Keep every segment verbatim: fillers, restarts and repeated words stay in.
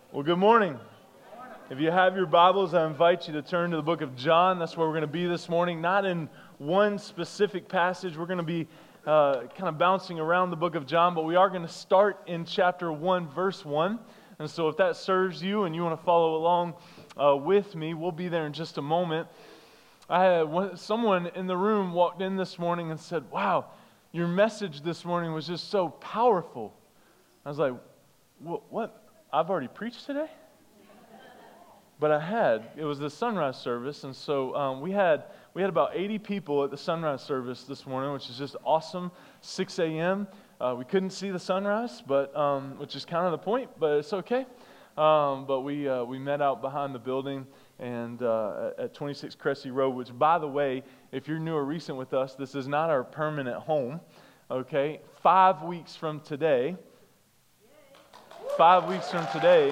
Well, good morning. If you have your Bibles, I invite you to turn to the book of John. That's where we're going to be this morning. Not in one specific passage. We're going to be uh, kind of bouncing around the book of John, but we are going to start in chapter one, verse one. And so if that serves you and you want to follow along uh, with me, we'll be there in just a moment. I had one, someone in the room walked in this morning and said, "Wow, your message this morning was just so powerful." I was like, "What? what? I've already preached today?" But I had. It was the sunrise service, and so um, we had we had about eighty people at the sunrise service this morning, which is just awesome. six a.m. Uh, we couldn't see the sunrise, but um, which is kind of the point, but it's okay. Um, but we uh, we met out behind the building and uh, at twenty-six Cressy Road, which, by the way, if you're new or recent with us, this is not our permanent home. Okay, five weeks from today. Five weeks from today.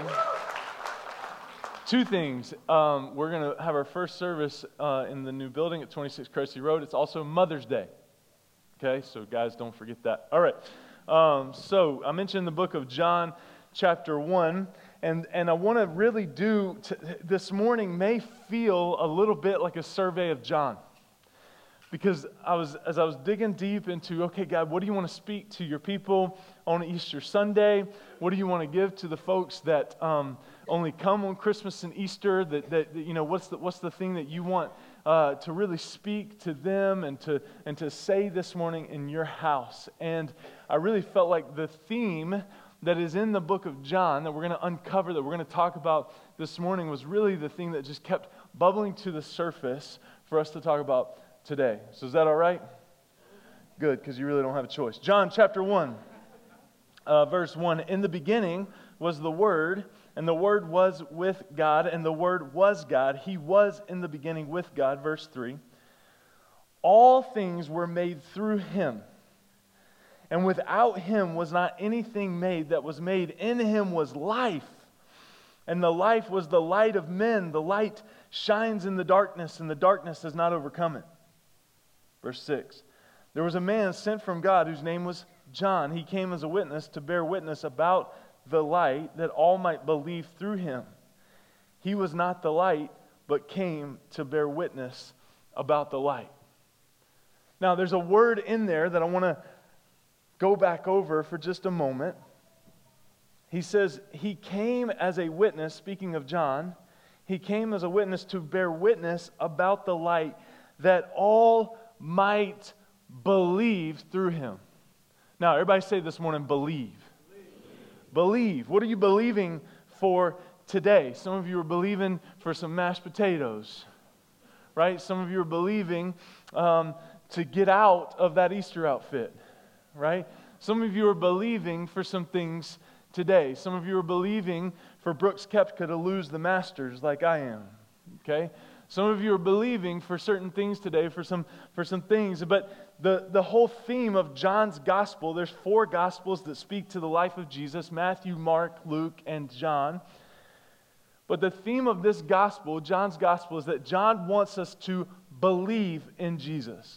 Two things. Um, we're going to have our first service uh, in the new building at twenty-six Cressy Road. It's also Mother's Day. Okay, so guys, don't forget that. All right. Um, so I mentioned the book of John, chapter one, and, and I want to really do, t- this morning may feel a little bit like a survey of John. Because I was, as I was digging deep into, okay, God, what do you want to speak to your people on Easter Sunday? What do you want to give to the folks that um, only come on Christmas and Easter? That, that, that you know, what's the what's the thing that you want uh, to really speak to them and to and to say this morning in your house? And I really felt like the theme that is in the book of John that we're going to uncover, that we're going to talk about this morning, was really the thing that just kept bubbling to the surface for us to talk about today. So is that all right? Good, because you really don't have a choice. John chapter one, uh, verse one. In the beginning was the Word, and the Word was with God, and the Word was God. He was in the beginning with God. Verse three. All things were made through Him, and without Him was not anything made that was made. In Him was life, and the life was the light of men. The light shines in the darkness, and the darkness has not overcome it. Verse six, there was a man sent from God whose name was John. He came as a witness to bear witness about the light, that all might believe through him. He was not the light, but came to bear witness about the light. Now, there's a word in there that I want to go back over for just a moment. He says, he came as a witness, speaking of John, he came as a witness to bear witness about the light, that all might believe through him. Now, everybody say this morning, believe. Believe. Believe. What are you believing for today? Some of you are believing for some mashed potatoes, right? Some of you are believing um, to get out of that Easter outfit, right? Some of you are believing for some things today. Some of you are believing for Brooks Koepka to lose the Masters like I am, okay? Some of you are believing for certain things today, for some for some things. But the, the whole theme of John's gospel, there's four gospels that speak to the life of Jesus: Matthew, Mark, Luke, and John. But the theme of this gospel, John's gospel, is that John wants us to believe in Jesus.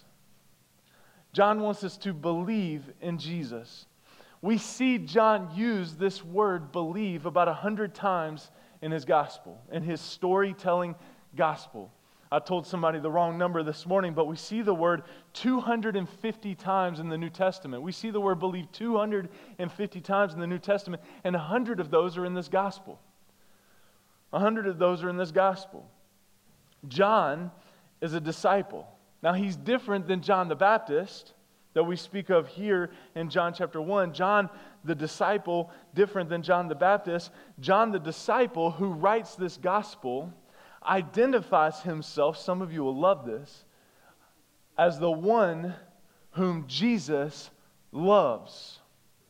John wants us to believe in Jesus. We see John use this word believe about a hundred times in his gospel, in his storytelling gospel. I told somebody the wrong number this morning, but we see the word two hundred fifty times in the New Testament. We see the word believe two hundred fifty times in the New Testament, and one hundred of those are in this gospel. one hundred of those are in this gospel. John is a disciple. Now, he's different than John the Baptist that we speak of here in John chapter one. John the disciple, different than John the Baptist. John the disciple, who writes this gospel, identifies himself, some of you will love this, as the one whom Jesus loves.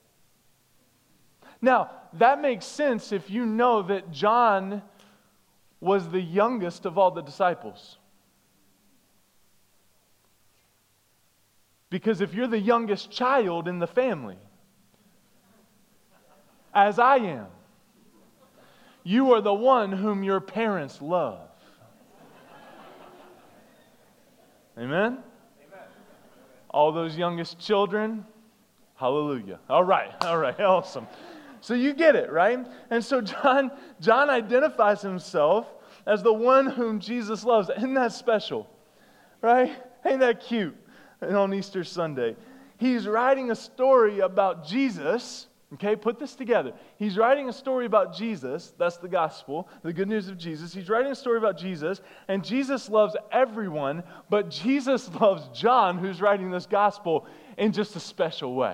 Now, that makes sense if you know that John was the youngest of all the disciples. Because if you're the youngest child in the family, as I am, you are the one whom your parents love. Amen? Amen? All those youngest children, hallelujah. All right, all right, awesome. So you get it, right? And so John, John identifies himself as the one whom Jesus loves. Isn't that special? Right? Ain't that cute? And on Easter Sunday. He's writing a story about Jesus. Okay, put this together. He's writing a story about Jesus. That's the gospel, the good news of Jesus. He's writing a story about Jesus, and Jesus loves everyone, but Jesus loves John, who's writing this gospel, in just a special way.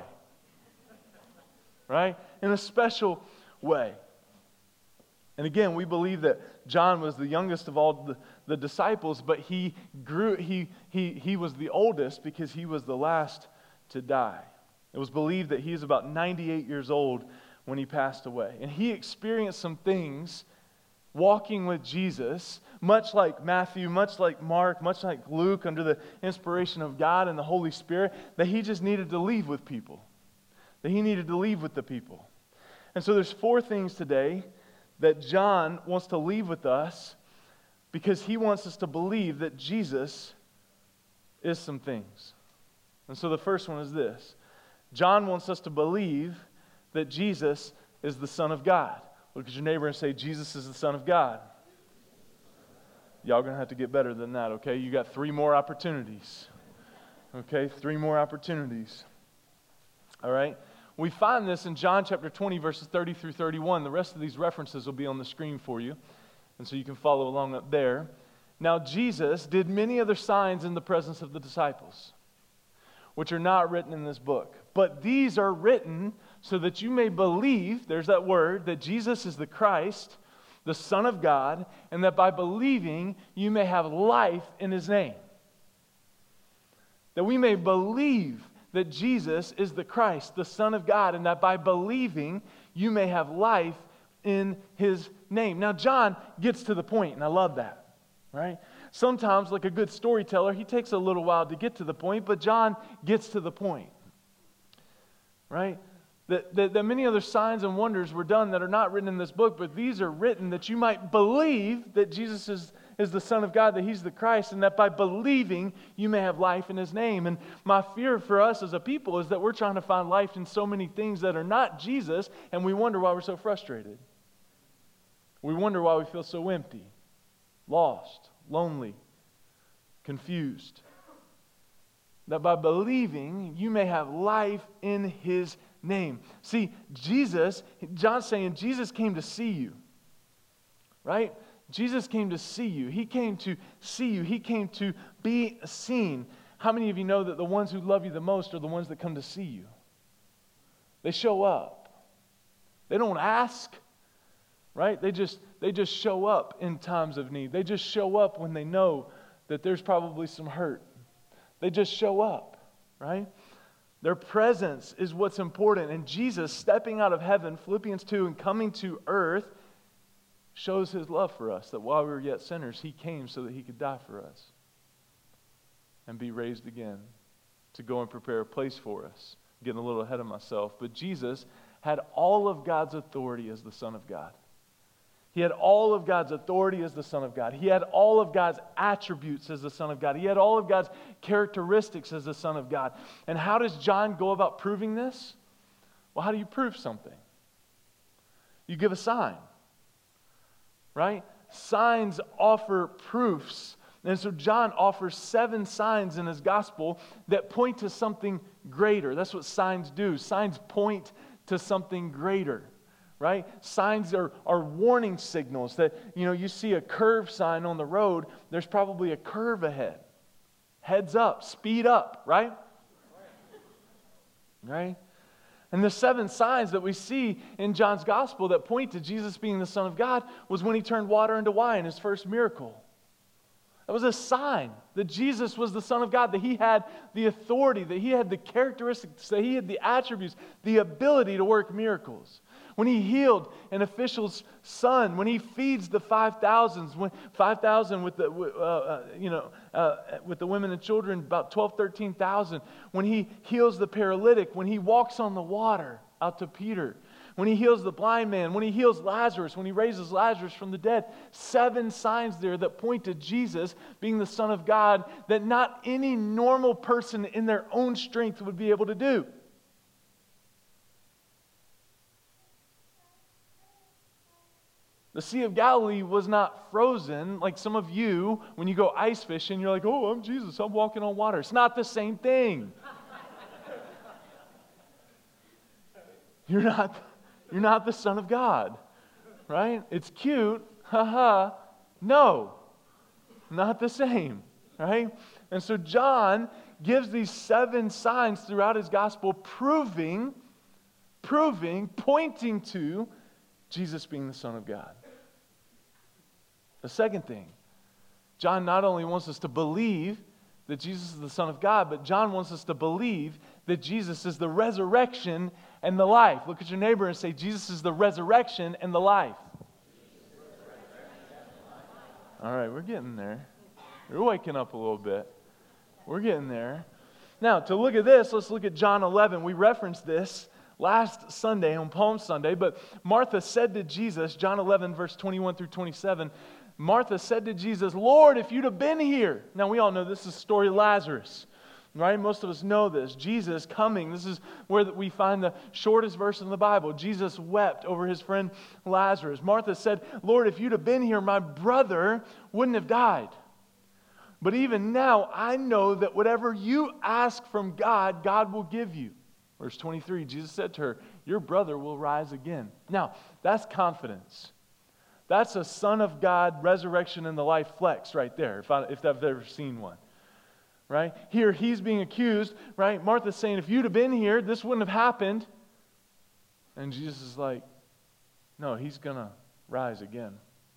Right? In a special way. And again, we believe that John was the youngest of all the, the disciples, but he grew, he, he, he was the oldest because he was the last to die. It was believed that he was about ninety-eight years old when he passed away. And he experienced some things walking with Jesus, much like Matthew, much like Mark, much like Luke, under the inspiration of God and the Holy Spirit, that he just needed to leave with people. That he needed to leave with the people. And so there's four things today that John wants to leave with us because he wants us to believe that Jesus is some things. And so the first one is this. John wants us to believe that Jesus is the Son of God. Look at your neighbor and say, Jesus is the Son of God. Y'all going to have to get better than that, okay? You got three more opportunities. Okay, three more opportunities. All right? We find this in John chapter twenty, verses thirty through thirty-one. The rest of these references will be on the screen for you, and so you can follow along up there. Now, Jesus did many other signs in the presence of the disciples, which are not written in this book. But these are written so that you may believe, there's that word, that Jesus is the Christ, the Son of God, and that by believing you may have life in His name. That we may believe that Jesus is the Christ, the Son of God, and that by believing you may have life in His name. Now, John gets to the point, and I love that, right? Sometimes, like a good storyteller, he takes a little while to get to the point, but John gets to the point, right? That, that, that many other signs and wonders were done that are not written in this book, but these are written that you might believe that Jesus is, is the Son of God, that He's the Christ, and that by believing you may have life in His name. And my fear for us as a people is that we're trying to find life in so many things that are not Jesus, and we wonder why we're so frustrated. We wonder why we feel so empty, lost, lonely, confused. That by believing you may have life in His name. See, Jesus, John's saying Jesus came to see you. Right? Jesus came to see you. He came to see you. He came to be seen. How many of you know that the ones who love you the most are the ones that come to see you? They show up. They don't ask. Right? They just they just show up in times of need. They just show up when they know that there's probably some hurt. They just show up, right? Their presence is what's important. And Jesus stepping out of heaven, Philippians two, and coming to earth shows His love for us, that while we were yet sinners, He came so that He could die for us and be raised again to go and prepare a place for us. I'm getting a little ahead of myself, but Jesus had all of God's authority as the Son of God. He had all of God's authority as the Son of God. He had all of God's attributes as the Son of God. He had all of God's characteristics as the Son of God. And how does John go about proving this? Well, how do you prove something? You give a sign, right? Signs offer proofs. And so John offers seven signs in his gospel that point to something greater. That's what signs do. Signs point to something greater. Right? Signs are, are warning signals that, you know, you see a curve sign on the road, there's probably a curve ahead. Heads up, speed up, right? Right? And the seven signs that we see in John's gospel that point to Jesus being the Son of God was when He turned water into wine, His first miracle. That was a sign that Jesus was the Son of God, that He had the authority, that He had the characteristics, that He had the attributes, the ability to work miracles. When He healed an official's son, when He feeds the five thousands, when five thousand with the uh, uh, you know uh, with the women and children, about twelve, thirteen thousand. When He heals the paralytic, when He walks on the water out to Peter, when He heals the blind man, when He heals Lazarus, when He raises Lazarus from the dead. Seven signs there that point to Jesus being the Son of God that not any normal person in their own strength would be able to do. The Sea of Galilee was not frozen like some of you, when you go ice fishing, you're like, oh, I'm Jesus, I'm walking on water. It's not the same thing. You're not, you're not the Son of God, right? It's cute, haha. No, not the same, right? And so John gives these seven signs throughout his gospel, proving, proving, pointing to Jesus being the Son of God. The second thing, John not only wants us to believe that Jesus is the Son of God, but John wants us to believe that Jesus is the resurrection and the life. Look at your neighbor and say, Jesus is the resurrection and the life. All right, we're getting there. We're waking up a little bit. We're getting there. Now, to look at this, let's look at John eleven. We referenced this last Sunday on Palm Sunday, but Martha said to Jesus, John eleven, verse twenty-one through twenty-seven, Martha said to Jesus, Lord, if you'd have been here. Now, we all know this is the story of Lazarus, right? Most of us know this. Jesus coming. This is where we find the shortest verse in the Bible. Jesus wept over his friend Lazarus. Martha said, Lord, if you'd have been here, my brother wouldn't have died. But even now, I know that whatever you ask from God, God will give you. Verse twenty-three, Jesus said to her, your brother will rise again. Now, that's confidence. That's a Son of God resurrection in the life flex right there, if, I, if I've ever seen one. Right? Here, he's being accused, right? Martha's saying, if you'd have been here, this wouldn't have happened. And Jesus is like, no, he's going to rise again.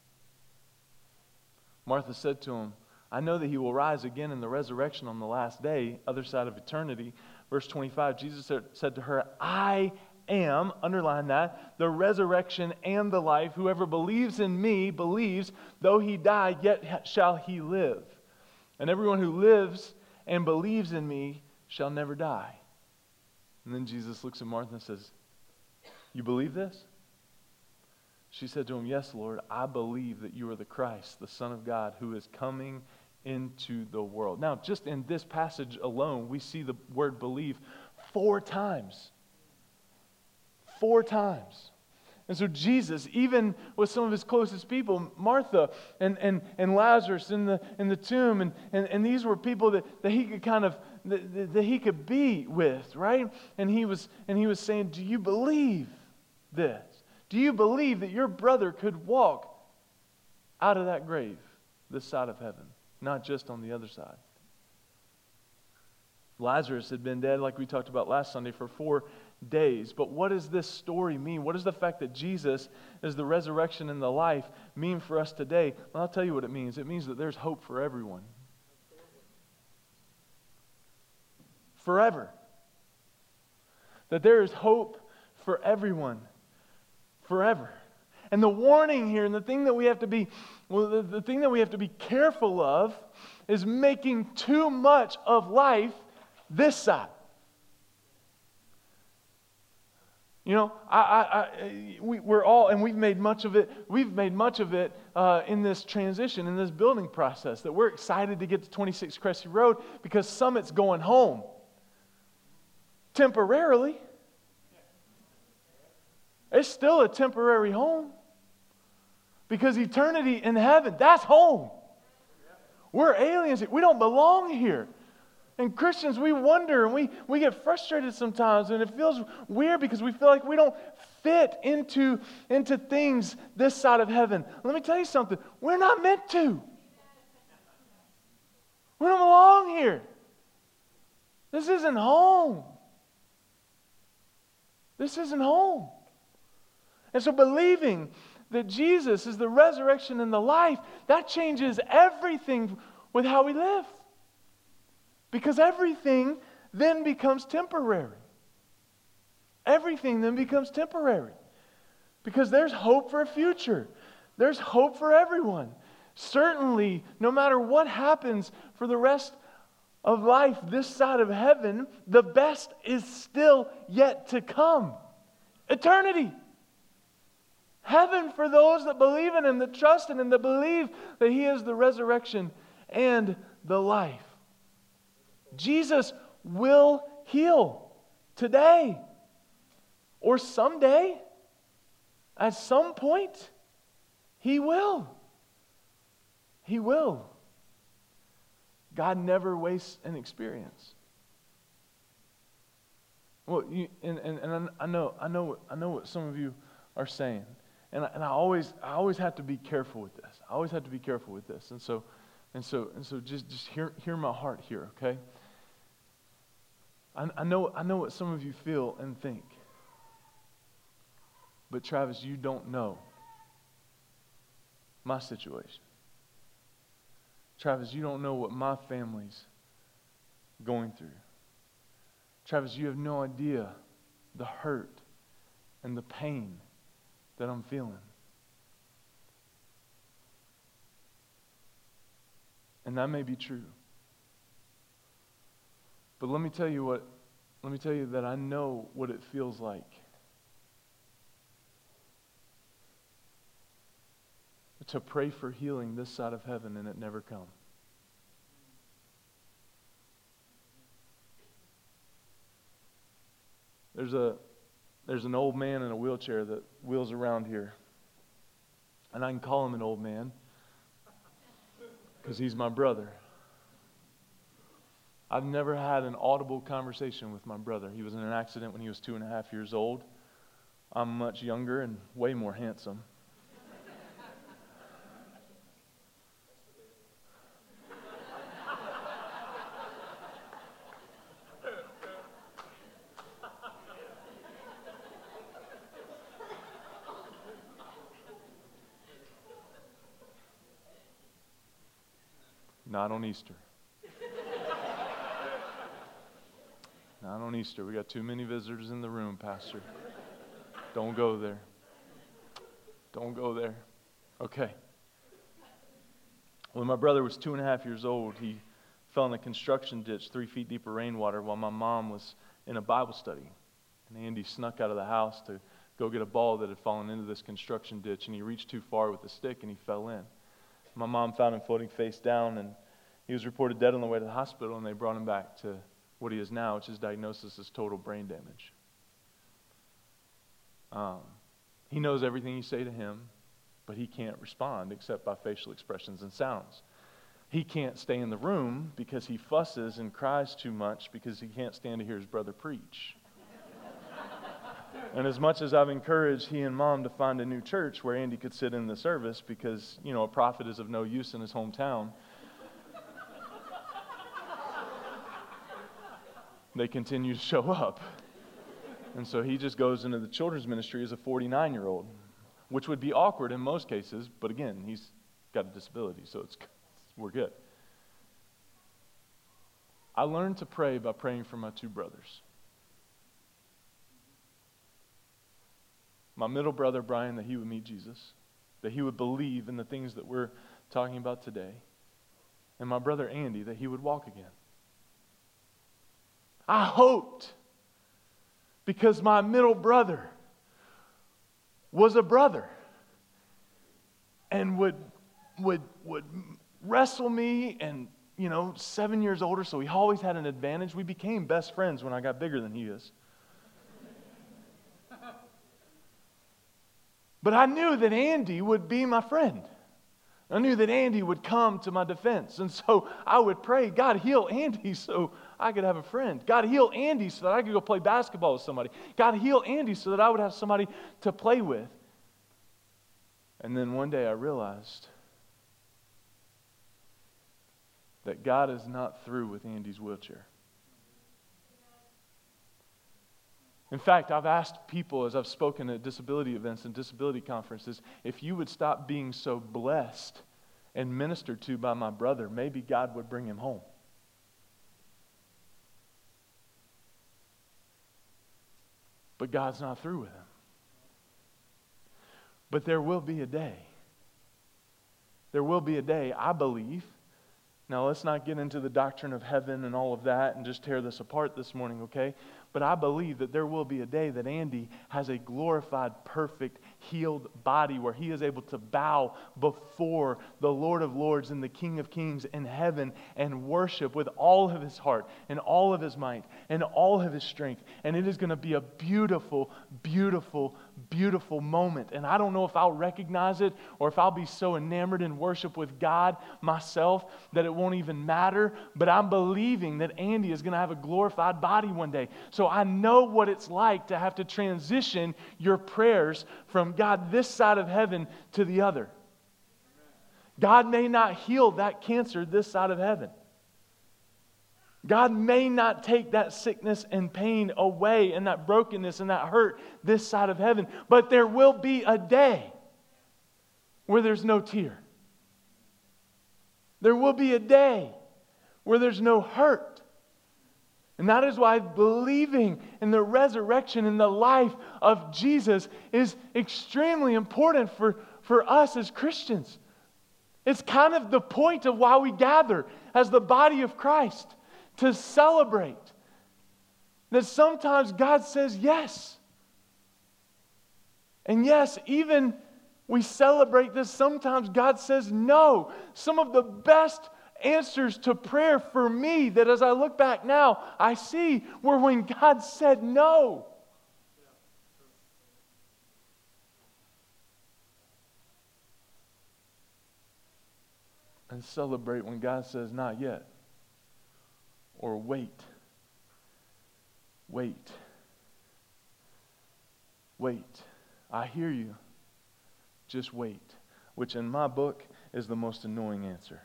Martha said to him, I know that he will rise again in the resurrection on the last day, other side of eternity. Verse twenty-five, Jesus said to her, I am, underline that, the resurrection and the life. Whoever believes in me believes, though he die, yet shall he live. And everyone who lives and believes in me shall never die. And then Jesus looks at Martha and says, you believe this? She said to him, yes, Lord, I believe that you are the Christ, the Son of God, who is coming into the world. Now, just in this passage alone, we see the word believe four times. Four times. And so Jesus, even with some of his closest people, Martha and, and, and Lazarus in the in the tomb, and, and, and these were people that, that he could kind of that, that he could be with, right? And he was and he was saying, do you believe this? Do you believe that your brother could walk out of that grave this side of heaven, not just on the other side? Lazarus had been dead, like we talked about last Sunday, for four days. But what does this story mean? What does the fact that Jesus is the resurrection and the life mean for us today? Well, I'll tell you what it means. It means that there's hope for everyone. Forever. That there is hope for everyone. Forever. And the warning here, and the thing that we have to be, well, the, the thing that we have to be careful of is making too much of life this side. You know, I, I, I, we, we're all, and we've made much of it, we've made much of it uh, in this transition, in this building process, that we're excited to get to twenty-six Cressy Road because Summit's going home. Temporarily. It's still a temporary home. Because eternity in heaven, that's home. We're aliens. We don't belong here. And Christians, we wonder and we, we get frustrated sometimes, and it feels weird because we feel like we don't fit into, into things this side of heaven. Let me tell you something. We're not meant to. We don't belong here. This isn't home. This isn't home. And so believing that Jesus is the resurrection and the life, that changes everything with how we live. Because everything then becomes temporary. Everything then becomes temporary. Because there's hope for a future. There's hope for everyone. Certainly, no matter what happens for the rest of life this side of heaven, the best is still yet to come. Eternity. Heaven for those that believe in Him, that trust in Him, that believe that He is the resurrection and the life. Jesus will heal today or someday, at some point. He will. He will. God never wastes an experience. Well, you, and, and, and I know, I know, I know what some of you are saying, and I, and I always, I always have to be careful with this. I always have to be careful with this, and so, and so, and so, just, just hear, hear my heart here, okay? I, I know, I know what some of you feel and think, but Travis, you don't know my situation. Travis, you don't know what my family's going through. Travis, you have no idea the hurt and the pain that I'm feeling. And that may be true. But let me tell you what, let me tell you that I know what it feels like to pray for healing this side of heaven and it never come. There's a there's an old man in a wheelchair that wheels around here. And I can call him an old man because he's my brother. I've never had an audible conversation with my brother. He was in an accident when he was two and a half years old. I'm much younger and way more handsome. Not on Easter. Not on Easter. We got too many visitors in the room, Pastor. Don't go there. Don't go there. Okay. When my brother was two and a half years old, he fell in a construction ditch three feet deep of rainwater while my mom was in a Bible study. And Andy snuck out of the house to go get a ball that had fallen into this construction ditch, and he reached too far with the stick and he fell in. My mom found him floating face down, and he was reported dead on the way to the hospital, and they brought him back to what he is now, which is diagnosis as total brain damage. Um, he knows everything you say to him, but he can't respond except by facial expressions and sounds. He can't stay in the room because he fusses and cries too much because he can't stand to hear his brother preach. And as much as I've encouraged he and mom to find a new church where Andy could sit in the service because, you know, a prophet is of no use in his hometown, they continue to show up. And so he just goes into the children's ministry as a forty-nine-year-old, which would be awkward in most cases, but again, he's got a disability, so it's we're good. I learned to pray by praying for my two brothers. My middle brother, Brian, that he would meet Jesus, that he would believe in the things that we're talking about today, and my brother, Andy, that he would walk again. I hoped, because my middle brother was a brother and would would would wrestle me, and, you know, seven years older, so he always had an advantage. We became best friends when I got bigger than he is. But I knew that Andy would be my friend. I knew that Andy would come to my defense. And so I would pray, God, heal Andy so I could have a friend. God, heal Andy so that I could go play basketball with somebody. God, heal Andy so that I would have somebody to play with. And then one day I realized that God is not through with Andy's wheelchair. In fact, I've asked people as I've spoken at disability events and disability conferences, if you would stop being so blessed and ministered to by my brother, maybe God would bring him home. But God's not through with him. But there will be a day. There will be a day, I believe. Now, let's not get into the doctrine of heaven and all of that and just tear this apart this morning, okay? But I believe that there will be a day that Andy has a glorified, perfect, healed body where he is able to bow before the Lord of Lords and the King of Kings in heaven and worship with all of his heart and all of his might and all of his strength. And it is going to be a beautiful, beautiful, beautiful moment. And I don't know if I'll recognize it or if I'll be so enamored in worship with God myself that it won't even matter. But I'm believing that Andy is going to have a glorified body one day. So I know what it's like to have to transition your prayers from God this side of heaven to the other. God may not heal that cancer this side of heaven. God may not take that sickness and pain away and that brokenness and that hurt this side of heaven. But there will be a day where there's no tear. There will be a day where there's no hurt. And that is why believing in the resurrection and the life of Jesus is extremely important for, for us as Christians. It's kind of the point of why we gather as the body of Christ, to celebrate that sometimes God says yes. And yes, even we celebrate this, sometimes God says no. Some of the best answers to prayer for me that as I look back now, I see were when God said no. And celebrate when God says not yet. Or wait. Wait. Wait. I hear you. Just wait. Which in my book is the most annoying answer.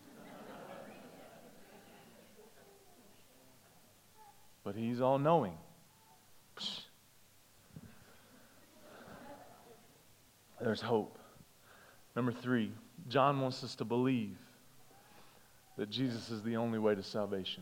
But He's all-knowing. There's hope. Number three, John wants us to believe that Jesus is the only way to salvation.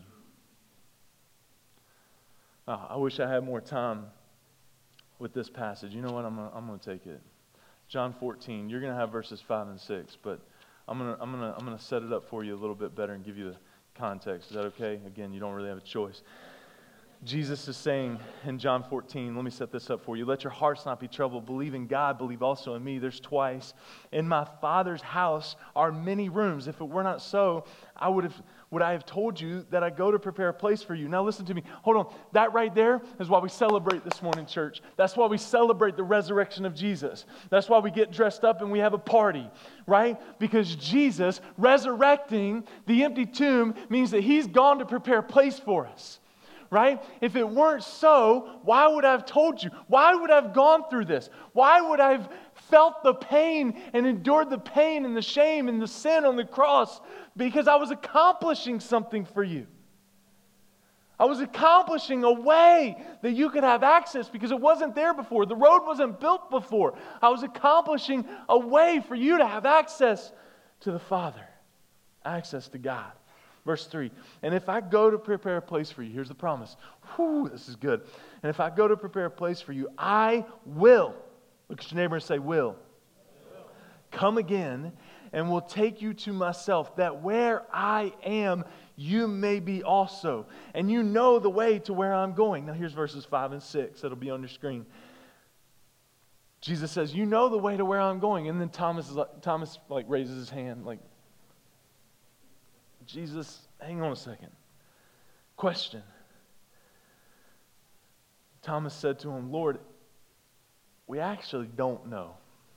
Uh, I wish I had more time with this passage. You know what? I'm gonna, I'm going to take it. John fourteen. You're going to have verses five and six, but I'm going to I'm going to I'm going to set it up for you a little bit better and give you the context. Is that okay? Again, you don't really have a choice. Jesus is saying in John fourteen, let me set this up for you. Let your hearts not be troubled. Believe in God, believe also in me. There's twice. In my Father's house are many rooms. If it were not so, I would have would I have told you that I go to prepare a place for you. Now listen to me. Hold on. That right there is why we celebrate this morning, church. That's why we celebrate the resurrection of Jesus. That's why we get dressed up and we have a party, right? Because Jesus resurrecting the empty tomb means that He's gone to prepare a place for us. Right? If it weren't so, why would I have told you? Why would I have gone through this? Why would I have felt the pain and endured the pain and the shame and the sin on the cross? Because I was accomplishing something for you. I was accomplishing a way that you could have access because it wasn't there before. The road wasn't built before. I was accomplishing a way for you to have access to the Father, access to God. Verse three, and if I go to prepare a place for you, here's the promise. Whew, this is good. And if I go to prepare a place for you, I will. Look at your neighbor and say, will. will. Come again and will take you to myself, that where I am, you may be also. And you know the way to where I'm going. Now here's verses five and six. That'll be on your screen. Jesus says, you know the way to where I'm going. And then Thomas, is like, Thomas like raises his hand like, Jesus, hang on a second. Question. Thomas said to him, Lord, we actually don't know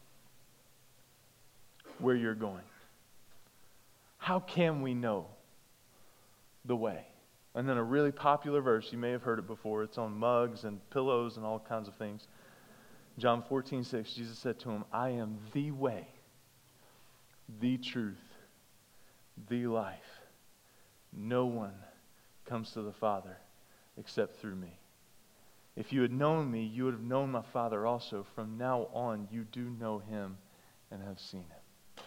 where you're going. How can we know the way? And then a really popular verse, you may have heard it before. It's on mugs and pillows and all kinds of things. John fourteen six, Jesus said to him, I am the way, the truth, the life. No one comes to the Father except through me. If you had known me, you would have known my Father also. From now on, you do know Him and have seen Him.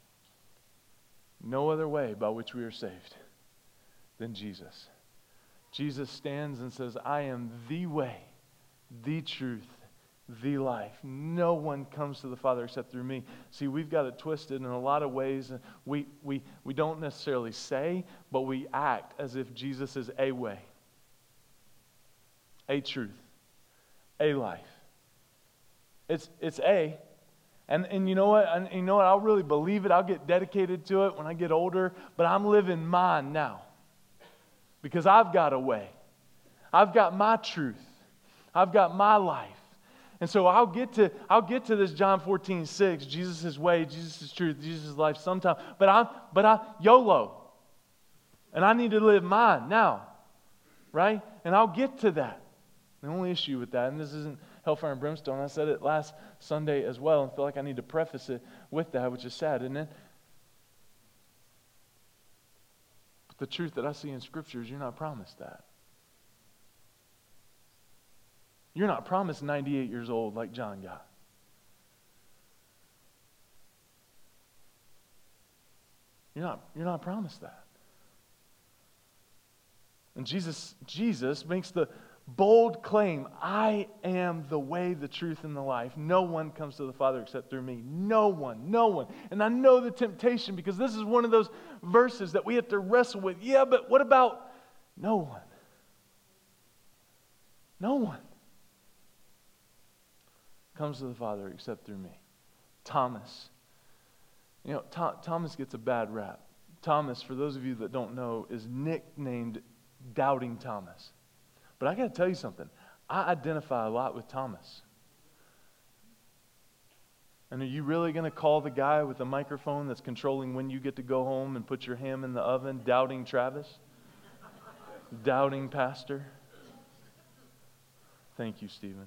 No other way by which we are saved than Jesus. Jesus stands and says, I am the way, the truth, the life. No one comes to the Father except through me. See, we've got it twisted in a lot of ways. We, we, we don't necessarily say, but we act as if Jesus is a way. a truth, a life. It's it's a, and and you know what? And you know what? I'll really believe it. I'll get dedicated to it when I get older. But I'm living mine now, because I've got a way. I've got my truth. I've got my life. And so I'll get to I'll get to this John fourteen six, Jesus' way, Jesus' truth, Jesus' life sometime. But I'm but I YOLO. And I need to live mine now. Right? And I'll get to that. The only issue with that, and this isn't hellfire and brimstone, I said it last Sunday as well, and feel like I need to preface it with that, which is sad, isn't it? But the truth that I see in Scripture is you're not promised that. You're not promised ninety-eight years old like John got. You're not, you're not promised that. And Jesus, Jesus makes the bold claim, I am the way, the truth, and the life. No one comes to the Father except through me. No one, no one. And I know the temptation, because this is one of those verses that we have to wrestle with. Yeah, but what about no one? No one comes to the Father except through me. Thomas. You know, Th- Thomas gets a bad rap. Thomas, for those of you that don't know, is nicknamed Doubting Thomas. But I got to tell you something. I identify a lot with Thomas. And are you really going to call the guy with the microphone that's controlling when you get to go home and put your ham in the oven Doubting Travis? Doubting Pastor? Thank you, Stephen.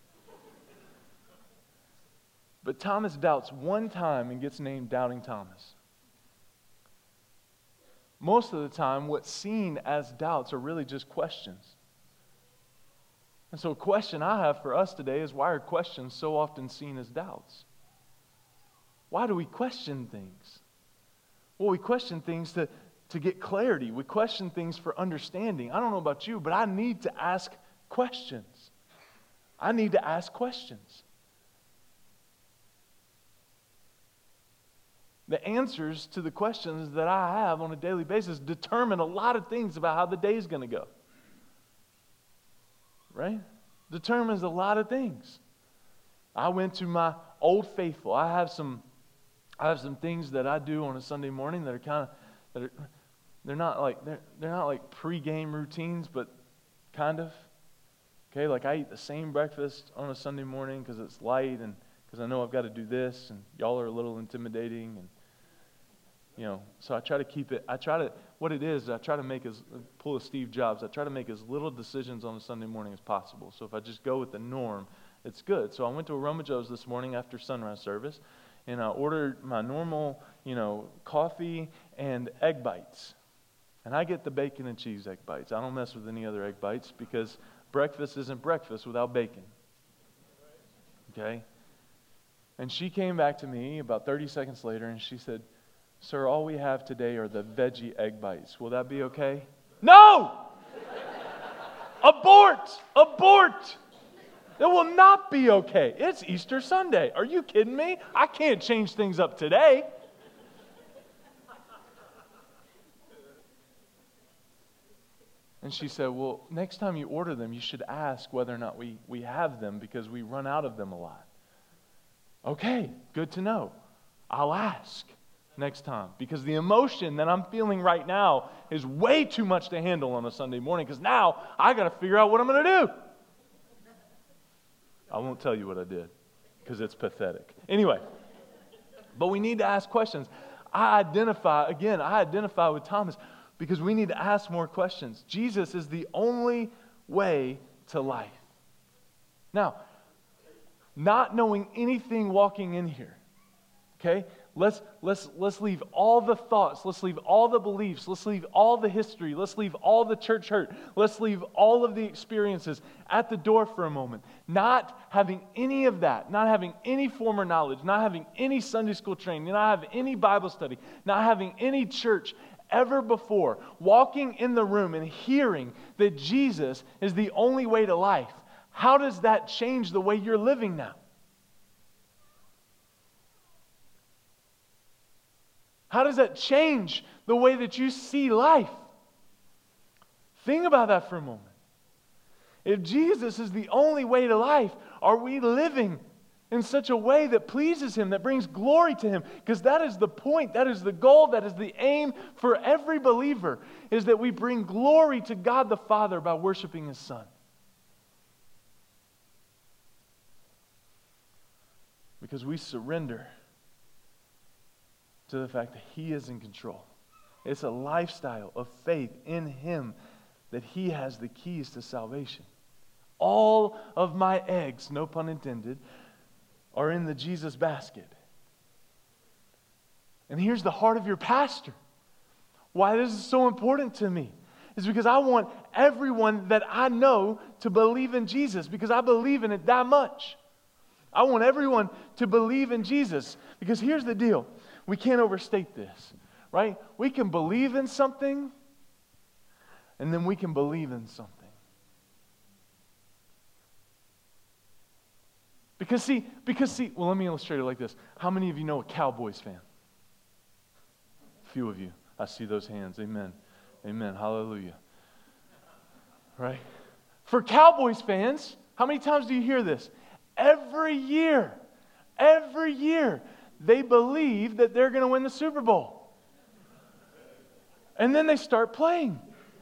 But Thomas doubts one time and gets named Doubting Thomas. Most of the time, what's seen as doubts are really just questions. And so a question I have for us today is, why are questions so often seen as doubts? Why do we question things? Well, we question things to, to get clarity. We question things for understanding. I don't know about you, but I need to ask questions. I need to ask questions. The answers to the questions that I have on a daily basis determine a lot of things about how the day is going to go. Right? Determines a lot of things. I went to my Old Faithful. I have some I have some things that I do on a Sunday morning that are kind of that are they're not like they're they're not like pre-game routines, but kind of. Okay, like I eat the same breakfast on a Sunday morning because it's light and because I know I've got to do this, and y'all are a little intimidating, and you know, so I try to keep it, I try to, what it is, I try to make as, pull a Steve Jobs, I try to make as little decisions on a Sunday morning as possible. So if I just go with the norm, it's good. So I went to Aroma Joe's this morning after sunrise service, and I ordered my normal, you know, coffee and egg bites. And I get the bacon and cheese egg bites. I don't mess with any other egg bites because breakfast isn't breakfast without bacon. Okay? And she came back to me about thirty seconds later and she said, "Sir, all we have today are the veggie egg bites. Will that be okay?" No! Abort! Abort! It will not be okay. It's Easter Sunday. Are you kidding me? I can't change things up today. And she said, "Well, next time you order them, you should ask whether or not we, we have them because we run out of them a lot." Okay, good to know. I'll ask next time, because the emotion that I'm feeling right now is way too much to handle on a Sunday morning, because now I got to figure out what I'm going to do. I won't tell you what I did because it's pathetic. Anyway, but we need to ask questions. I identify, again, I identify with Thomas because we need to ask more questions. Jesus is the only way to life. Now, not knowing anything walking in here, okay? Let's, let's, let's leave all the thoughts, let's leave all the beliefs, let's leave all the history, let's leave all the church hurt, let's leave all of the experiences at the door for a moment. Not having any of that, not having any former knowledge, not having any Sunday school training, not having any Bible study, not having any church ever before, walking in the room and hearing that Jesus is the only way to life. How does that change the way you're living now? How does that change the way that you see life? Think about that for a moment. If Jesus is the only way to life, are we living in such a way that pleases Him, that brings glory to Him? Because that is the point, that is the goal, that is the aim for every believer, is that we bring glory to God the Father by worshiping His Son. Because we surrender to the fact that He is in control. It's a lifestyle of faith in Him that He has the keys to salvation. All of my eggs, no pun intended, are in the Jesus basket. And here's the heart of your pastor. Why this is so important to me is because I want everyone that I know to believe in Jesus, because I believe in it that much. I want everyone to believe in Jesus, because here's the deal. We can't overstate this, right? We can believe in something, and then we can believe in something. Because see, because see, well, let me illustrate it like this. How many of you know a Cowboys fan? A few of you. I see those hands. Amen. Amen. Hallelujah. Right? For Cowboys fans, how many times do you hear this? Every year, every year, they believe that they're going to win the Super Bowl. And then they start playing.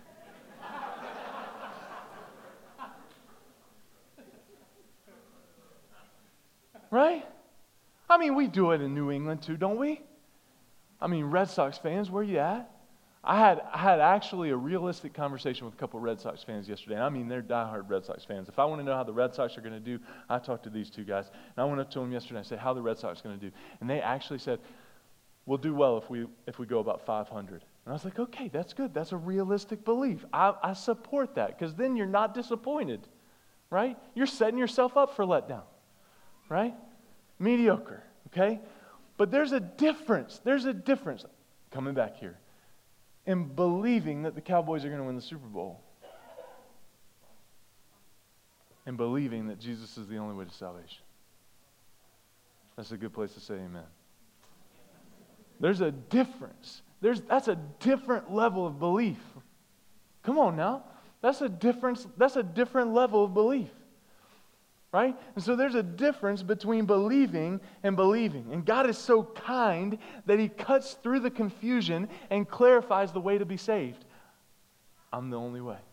Right? I mean, we do it in New England too, don't we? I mean, Red Sox fans, where you at? I had I had actually a realistic conversation with a couple of Red Sox fans yesterday. I mean, they're diehard Red Sox fans. If I want to know how the Red Sox are going to do, I talked to these two guys. And I went up to them yesterday and said, how are the Red Sox going to do? And they actually said, we'll do well if we if we go about five hundred. And I was like, okay, that's good. That's a realistic belief. I, I support that, because then you're not disappointed, right? You're setting yourself up for letdown. Right? Mediocre, okay? But there's a difference. There's a difference, coming back here, in believing that the Cowboys are going to win the Super Bowl and believing that Jesus is the only way to salvation. That's a good place to say amen. There's a difference. There's, that's a different level of belief. Come on now. That's a difference. That's a different level of belief. Right? And so there's a difference between believing and believing. And God is so kind that He cuts through the confusion and clarifies the way to be saved. I'm the only way.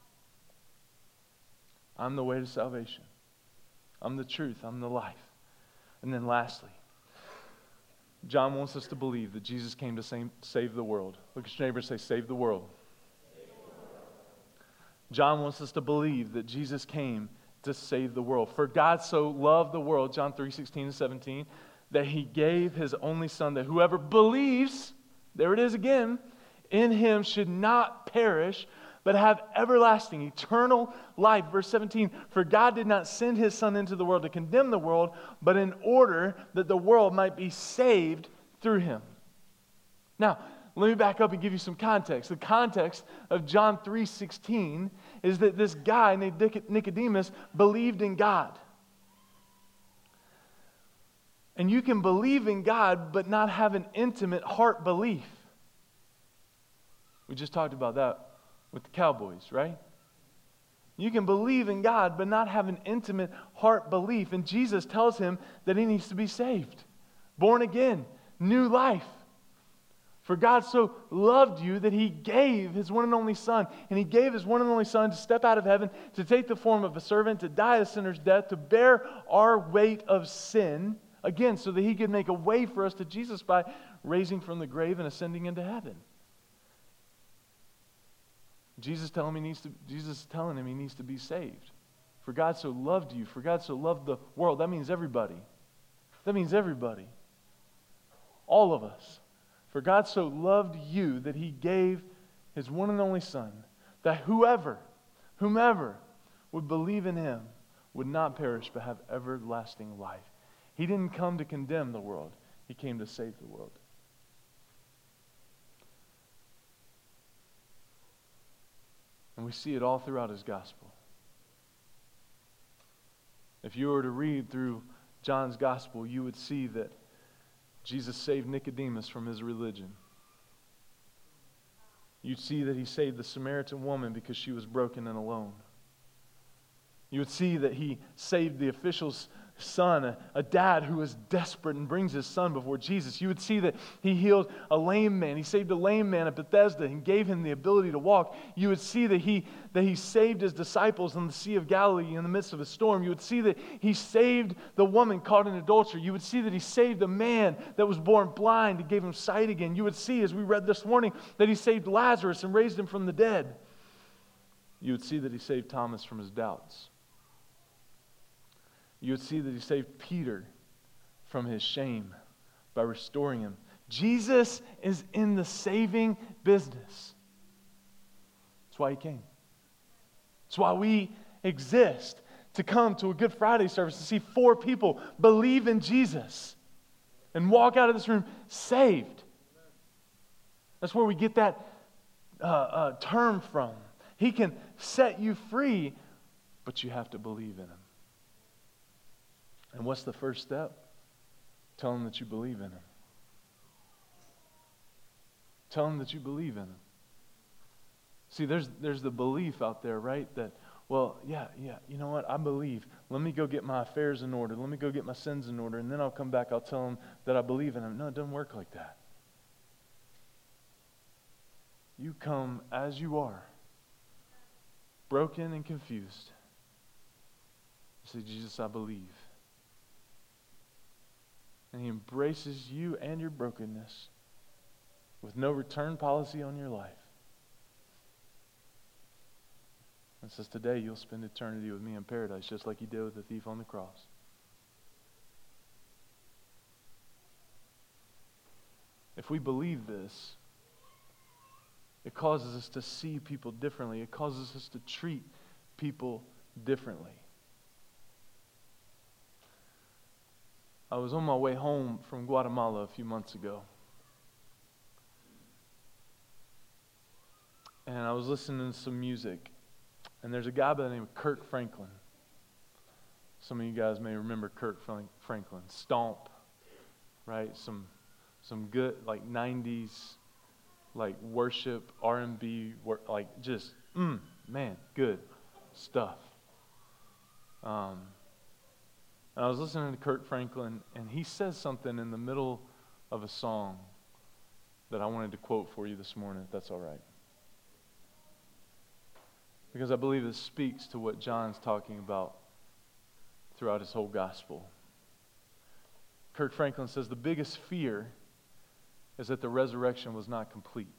I'm the way to salvation. I'm the truth. I'm the life. And then lastly, John wants us to believe that Jesus came to save, save the world. Look at your neighbor and say, save the world. Save the world. John wants us to believe that Jesus came to save the world. For God so loved the world, John three sixteen and seventeen, that He gave His only Son, that whoever believes, there it is again, in Him should not perish, but have everlasting, eternal life. Verse seventeen, for God did not send His Son into the world to condemn the world, but in order that the world might be saved through Him. Now, let me back up and give you some context. The context of John three sixteen is that this guy named Nicodemus believed in God. And you can believe in God but not have an intimate heart belief. We just talked about that with the Cowboys, right? You can believe in God but not have an intimate heart belief. And Jesus tells him that he needs to be saved, born again, new life. For God so loved you that He gave His one and only Son. And He gave His one and only Son to step out of heaven, to take the form of a servant, to die a sinner's death, to bear our weight of sin, again, so that He could make a way for us to Jesus by raising from the grave and ascending into heaven. Jesus telling him he needs to, Jesus is telling him he needs to be saved. For God so loved you, for God so loved the world. That means everybody. That means everybody. All of us. For God so loved you that He gave His one and only Son, that whoever, whomever would believe in Him would not perish but have everlasting life. He didn't come to condemn the world. He came to save the world. And we see it all throughout His gospel. If you were to read through John's gospel, you would see that Jesus saved Nicodemus from his religion. You'd see that He saved the Samaritan woman because she was broken and alone. You would see that he saved the official's son, a, a dad who was desperate and brings his son before Jesus. You would see that he healed a lame man. He saved a lame man at Bethesda and gave him the ability to walk. You would see that he, that he saved his disciples on the Sea of Galilee in the midst of a storm. You would see that he saved the woman caught in adultery. You would see that he saved a man that was born blind and gave him sight again. You would see, as we read this morning, that he saved Lazarus and raised him from the dead. You would see that he saved Thomas from his doubts. You would see that he saved Peter from his shame by restoring him. Jesus is in the saving business. That's why he came. That's why we exist, to come to a Good Friday service to see four people believe in Jesus and walk out of this room saved. That's where we get that uh, uh, term from. He can set you free, but you have to believe in him. And what's the first step? Tell him that you believe in him. Tell him that you believe in him. See, there's there's the belief out there, right? That, well, yeah, yeah, you know what? I believe. Let me go get my affairs in order. Let me go get my sins in order. And then I'll come back. I'll tell him that I believe in him. No, it doesn't work like that. You come as you are, broken and confused. Say, Jesus, I believe. And he embraces you and your brokenness with no return policy on your life. And says, today you'll spend eternity with me in paradise, just like you did with the thief on the cross. If we believe this, it causes us to see people differently. It causes us to treat people differently. I was on my way home from Guatemala a few months ago. And I was listening to some music. And there's a guy by the name of Kirk Franklin. Some of you guys may remember Kirk Franklin. Stomp, right? Some some good, like, nineties, like, worship, R and B, like, just, mm, man, good stuff. Um... And I was listening to Kirk Franklin, and he says something in the middle of a song that I wanted to quote for you this morning, if that's all right. Because I believe this speaks to what John's talking about throughout his whole gospel. Kirk Franklin says, the biggest fear is that the resurrection was not complete.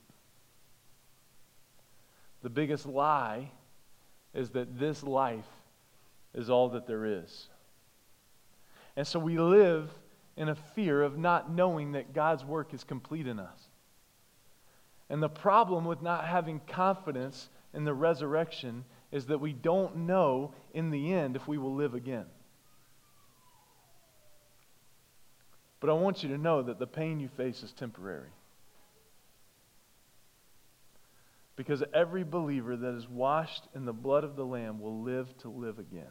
The biggest lie is that this life is all that there is. And so we live in a fear of not knowing that God's work is complete in us. And the problem with not having confidence in the resurrection is that we don't know in the end if we will live again. But I want you to know that the pain you face is temporary. Because every believer that is washed in the blood of the Lamb will live to live again.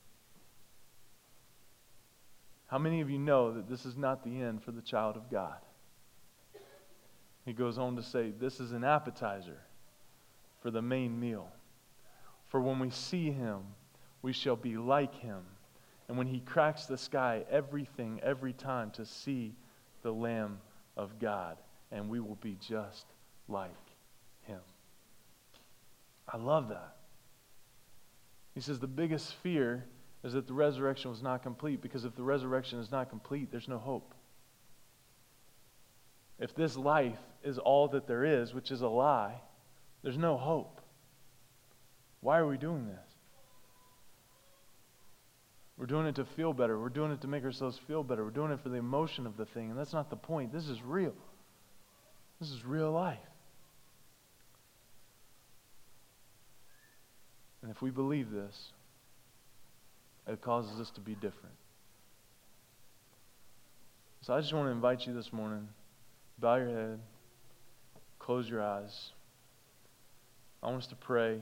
How many of you know that this is not the end for the child of God? He goes on to say, this is an appetizer for the main meal. For when we see him, we shall be like him. And when he cracks the sky, everything, every time to see the Lamb of God. And we will be just like him. I love that. He says the biggest fear is that the resurrection was not complete, because if the resurrection is not complete, there's no hope. If this life is all that there is, which is a lie, there's no hope. Why are we doing this? We're doing it to feel better. We're doing it to make ourselves feel better. We're doing it for the emotion of the thing, and that's not the point. This is real. This is real life. And if we believe this, it causes us to be different. So I just want to invite you this morning, bow your head, close your eyes. I want us to pray.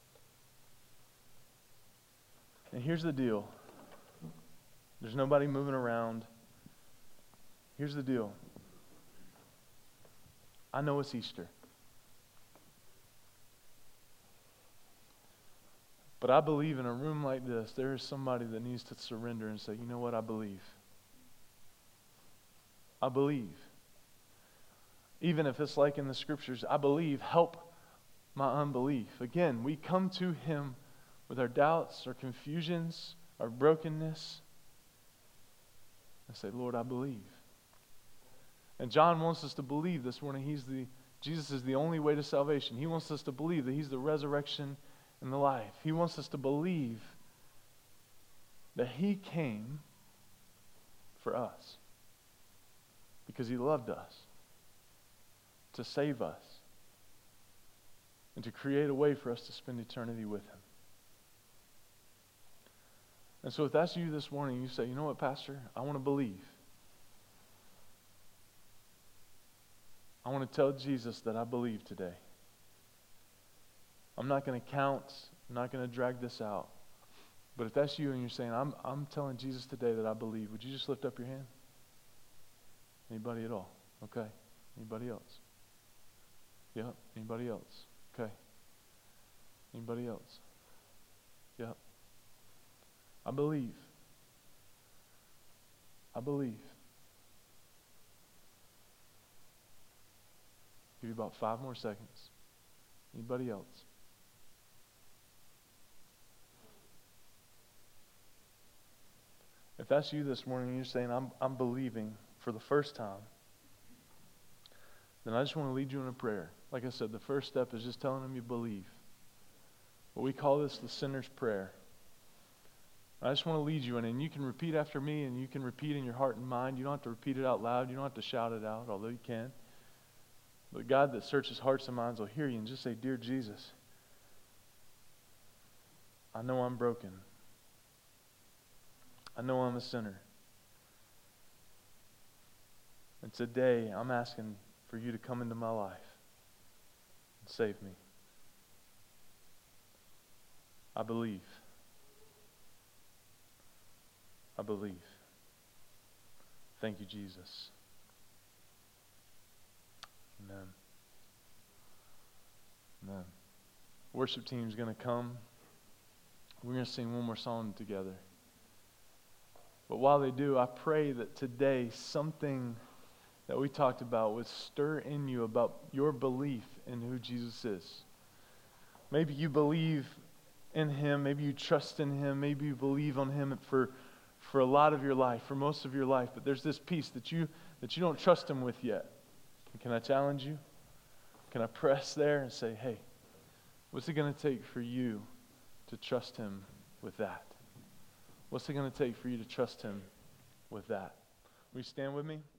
And here's the deal. There's nobody moving around. Here's the deal. I know it's Easter. But I believe in a room like this, there is somebody that needs to surrender and say, you know what, I believe. I believe. Even if it's like in the scriptures, I believe, help my unbelief. Again, we come to Him with our doubts, our confusions, our brokenness, and say, Lord, I believe. And John wants us to believe this morning He's the Jesus is the only way to salvation. He wants us to believe that He's the resurrection and the life. He wants us to believe that He came for us because He loved us, to save us, and to create a way for us to spend eternity with Him. And so if that's you this morning, you say, you know what, Pastor, I want to believe. I want to tell Jesus that I believe today. I'm not going to count. I'm not going to drag this out. But if that's you and you're saying, I'm, I'm telling Jesus today that I believe, would you just lift up your hand? Anybody at all? Okay. Anybody else? Yep. Anybody else? Okay. Anybody else? Yep. I believe. I believe. Give you about five more seconds. Anybody else? If that's you this morning and you're saying, I'm, I'm believing for the first time, then I just want to lead you in a prayer. Like I said, the first step is just telling Him you believe. But we call this the sinner's prayer. I just want to lead you in, and you can repeat after me, and you can repeat in your heart and mind. You don't have to repeat it out loud. You don't have to shout it out, although you can. But God that searches hearts and minds will hear you and just say, Dear Jesus, I know I'm broken. I know I'm a sinner. And today I'm asking for you to come into my life and save me. I believe. I believe. Thank you, Jesus. Amen. Amen. Worship team's going to come. We're going to sing one more song together. But while they do, I pray that today something that we talked about would stir in you about your belief in who Jesus is. Maybe you believe in Him. Maybe you trust in Him. Maybe you believe on Him for, for a lot of your life, for most of your life. But there's this piece that you that you don't trust Him with yet. Can I challenge you? Can I press there and say, hey, what's it going to take for you to trust Him with that? What's it going to take for you to trust Him with that? Will you stand with me?